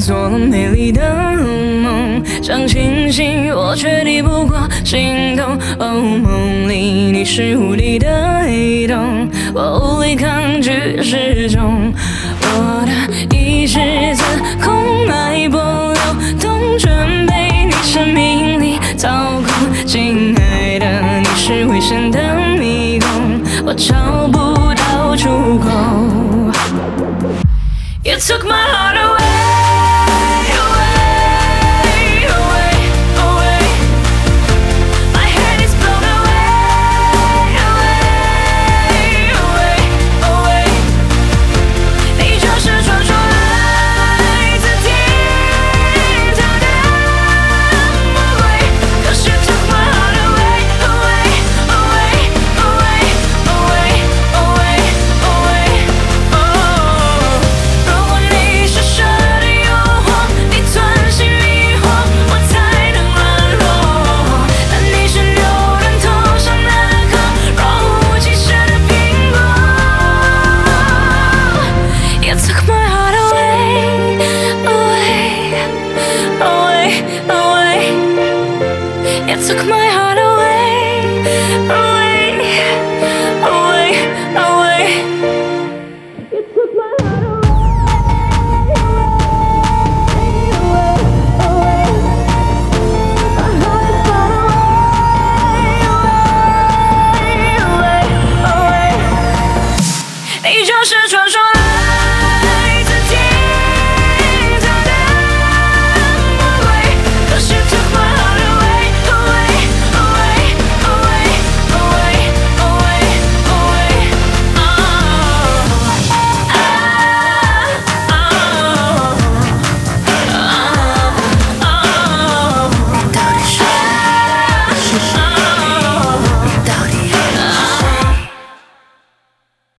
做了美丽的梦，想清醒，我却抵不过心动。哦，梦里你是无力的黑洞，我无力抗拒失重。我的意识自空脉搏流动，全被你生命力操控。亲爱的，你是危险的迷宫，我找不到出口。You took my heart away, away, away, away. My head is blown away, away, away, away. 你就是传说来自天堂的魔鬼。Cause you took my heart away, away, away, away, away, away, away. Oh. 如果你是蛇的诱惑，你钻心迷惑，我才能软弱。但你是牛人头上那颗若无其事的苹果。You took my heart away, away, away, away. You took my